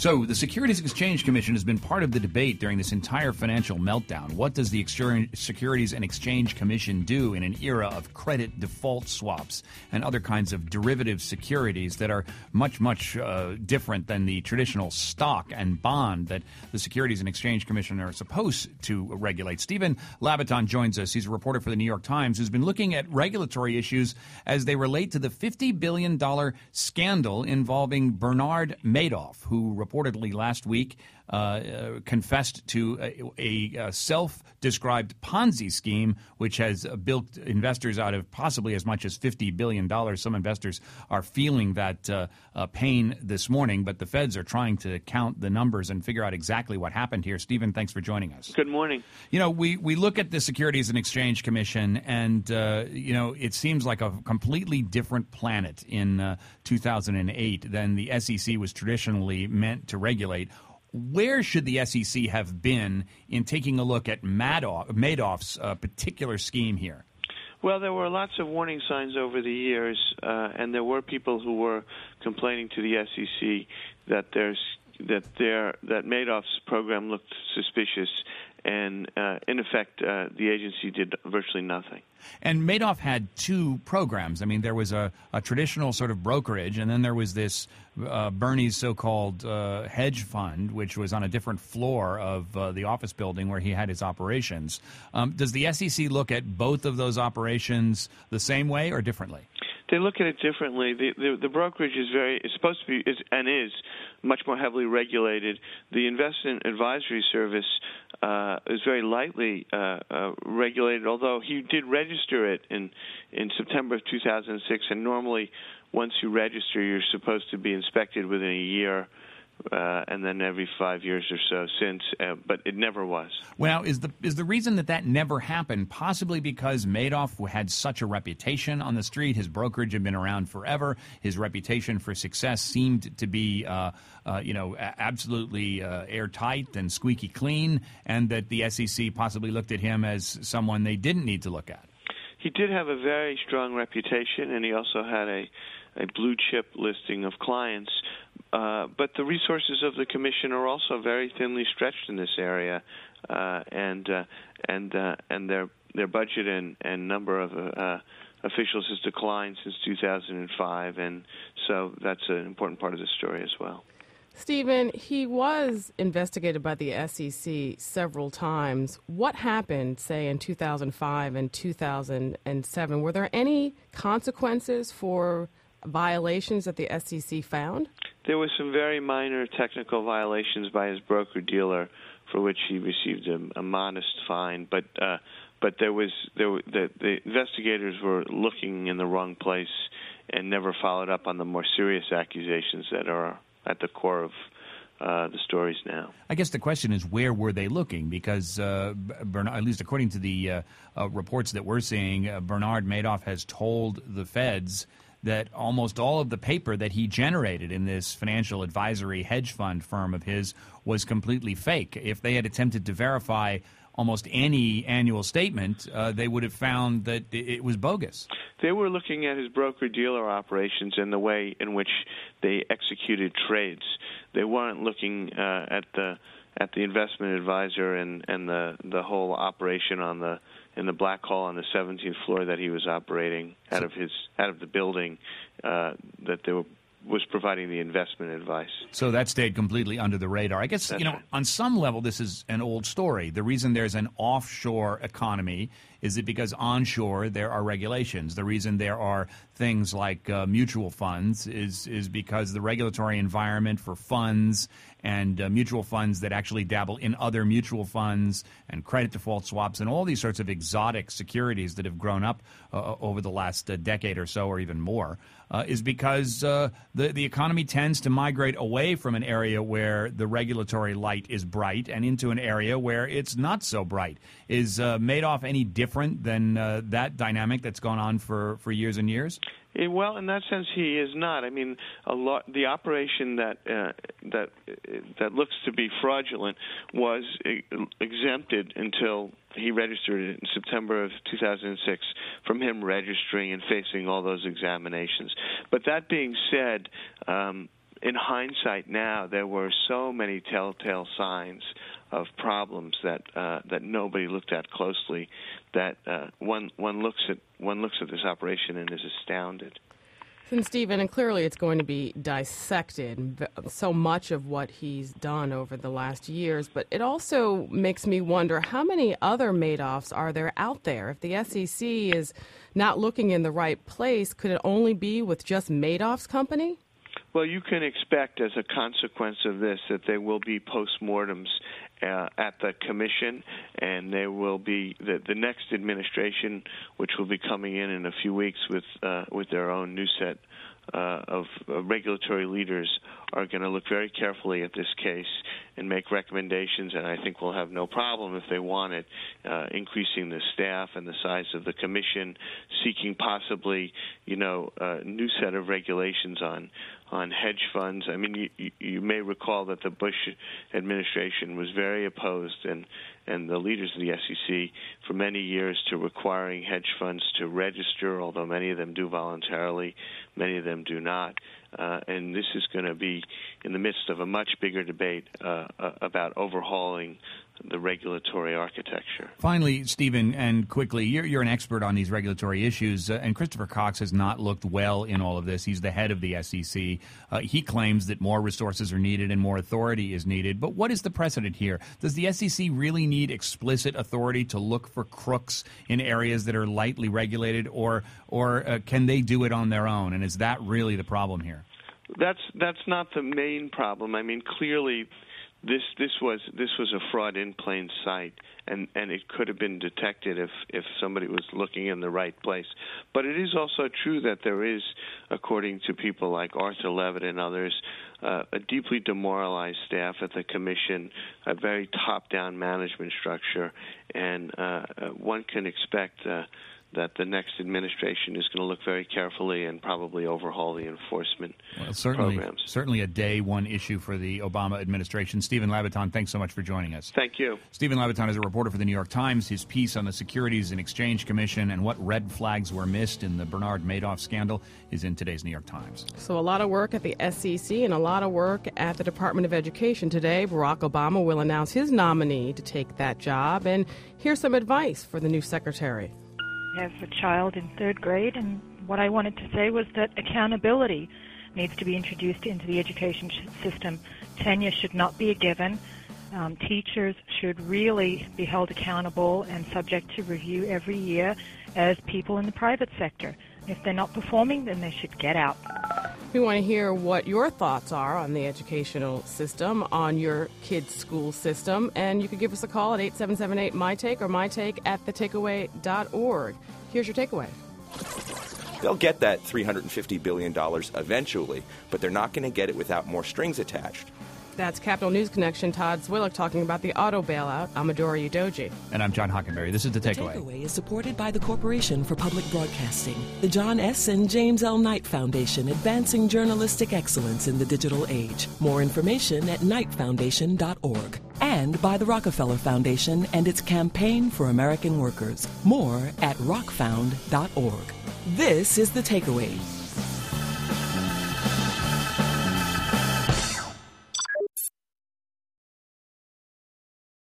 So the Securities and Exchange Commission has been part of the debate during this entire financial meltdown. What does the Securities and Exchange Commission do in an era of credit default swaps and other kinds of derivative securities that are much, much different than the traditional stock and bond that the Securities and Exchange Commission are supposed to regulate? Stephen Labaton joins us. He's a reporter for the New York Times who's been looking at regulatory issues as they relate to the $50 billion scandal involving Bernard Madoff, who reportedly last week confessed to a self-described Ponzi scheme, which has bilked investors out of possibly as much as $50 billion. Some investors are feeling that pain this morning, but the feds are trying to count the numbers and figure out exactly what happened here. Stephen, thanks for joining us. Good morning. You know, we look at the Securities and Exchange Commission, and, it seems like a completely different planet in 2008 than the SEC was traditionally meant to regulate. Where should the SEC have been in taking a look at Madoff's particular scheme here? Well, there were lots of warning signs over the years, and there were people who were complaining to the SEC that Madoff's program looked suspicious, and in effect, the agency did virtually nothing. And Madoff had two programs. I mean, there was a traditional sort of brokerage, and then there was this Bernie's so-called hedge fund, which was on a different floor of the office building where he had his operations. Does the SEC look at both of those operations the same way or differently? They look at it differently. The brokerage is supposed to be is much more heavily regulated. The investment advisory service is very lightly regulated, although he did register it in September of 2006. And normally, once you register, you're supposed to be inspected within a year. And then every 5 years or so since, but it never was. Well, is the reason that never happened possibly because Madoff had such a reputation on the street? His brokerage had been around forever. His reputation for success seemed to be, absolutely airtight and squeaky clean, and that the SEC possibly looked at him as someone they didn't need to look at. He did have a very strong reputation, and he also had a blue chip listing of clients. But the resources of the commission are also very thinly stretched in this area, and their budget and number of officials has declined since 2005, and so that's an important part of the story as well. Stephen, he was investigated by the SEC several times. What happened, say, in 2005 and 2007? Were there any consequences for violations that the SEC found? There were some very minor technical violations by his broker-dealer for which he received a modest fine, but the investigators were looking in the wrong place and never followed up on the more serious accusations that are at the core of the stories now. I guess the question is, where were they looking? Because Bernard, at least according to the reports that we're seeing, Bernard Madoff has told the feds that almost all of the paper that he generated in this financial advisory hedge fund firm of his was completely fake. If they had attempted to verify almost any annual statement, they would have found that it was bogus. They were looking at his broker-dealer operations and the way in which they executed trades. They weren't looking at the investment advisor and the whole operation in the black hole on the 17th floor that he was operating out of the building that they was providing the investment advice. So that stayed completely under the radar. I guess, right. On some level, this is an old story. The reason there's an offshore economy is it because onshore there are regulations. The reason there are things like mutual funds is because the regulatory environment for funds and mutual funds that actually dabble in other mutual funds and credit default swaps and all these sorts of exotic securities that have grown up over the last decade or so or even more is because the economy tends to migrate away from an area where the regulatory light is bright and into an area where it's not so bright. Is Madoff any different than that dynamic that's gone on for years and years? Well, in that sense, he is not. I mean, the operation that looks to be fraudulent was exempted until he registered it in September of 2006 from him registering and facing all those examinations. But that being said, in hindsight now, there were so many telltale signs of problems that nobody looked at closely, that one looks at this operation and is astounded. And Stephen, and clearly it's going to be dissected, so much of what he's done over the last years, but it also makes me wonder how many other Madoffs are there out there? If the SEC is not looking in the right place, could it only be with just Madoff's company? Well, you can expect as a consequence of this that there will be postmortems at the commission, and there will be the next administration, which will be coming in a few weeks with their own new set of regulatory leaders, are going to look very carefully at this case and make recommendations, and I think we'll have no problem if they want it, increasing the staff and the size of the commission, seeking possibly, a new set of regulations on hedge funds. I mean, you may recall that the Bush administration was very opposed, and the leaders of the SEC for many years, to requiring hedge funds to register, although many of them do voluntarily, many of them do not. And this is going to be in the midst of a much bigger debate about overhauling the regulatory architecture. Finally, Stephen, and quickly, you're an expert on these regulatory issues, and Christopher Cox has not looked well in all of this. He's the head of the SEC. He claims that more resources are needed and more authority is needed. But what is the precedent here? Does the SEC really need explicit authority to look for crooks in areas that are lightly regulated, or can they do it on their own? And is that really the problem here? That's not the main problem. I mean, clearly, this was a fraud in plain sight, and it could have been detected if somebody was looking in the right place. But it is also true that there is, according to people like Arthur Levitt and others, a deeply demoralized staff at the commission, a very top-down management structure, and one can expect that the next administration is going to look very carefully and probably overhaul the enforcement programs. Certainly a day one issue for the Obama administration. Stephen Labaton, thanks so much for joining us. Thank you. Stephen Labaton is a reporter for the New York Times. His piece on the Securities and Exchange Commission and what red flags were missed in the Bernard Madoff scandal is in today's New York Times. So a lot of work at the SEC and a lot of work at the Department of Education today. Barack Obama will announce his nominee to take that job. And here's some advice for the new secretary. I have a child in third grade, and what I wanted to say was that accountability needs to be introduced into the education system. Tenure should not be a given. Teachers should really be held accountable and subject to review every year as people in the private sector. If they're not performing, then they should get out. We want to hear what your thoughts are on the educational system, on your kids' school system, and you can give us a call at 8778-MyTake or mytake@thetakeaway.org. Here's your takeaway. They'll get that $350 billion eventually, but they're not going to get it without more strings attached. That's Capital News Connection Todd Zwillich talking about the auto bailout. I'm Adora Udoji. And I'm John Hockenberry. This is The Takeaway. The Takeaway is supported by the Corporation for Public Broadcasting, the John S. and James L. Knight Foundation, advancing journalistic excellence in the digital age. More information at knightfoundation.org. And by the Rockefeller Foundation and its Campaign for American Workers. More at rockfound.org. This is The Takeaway.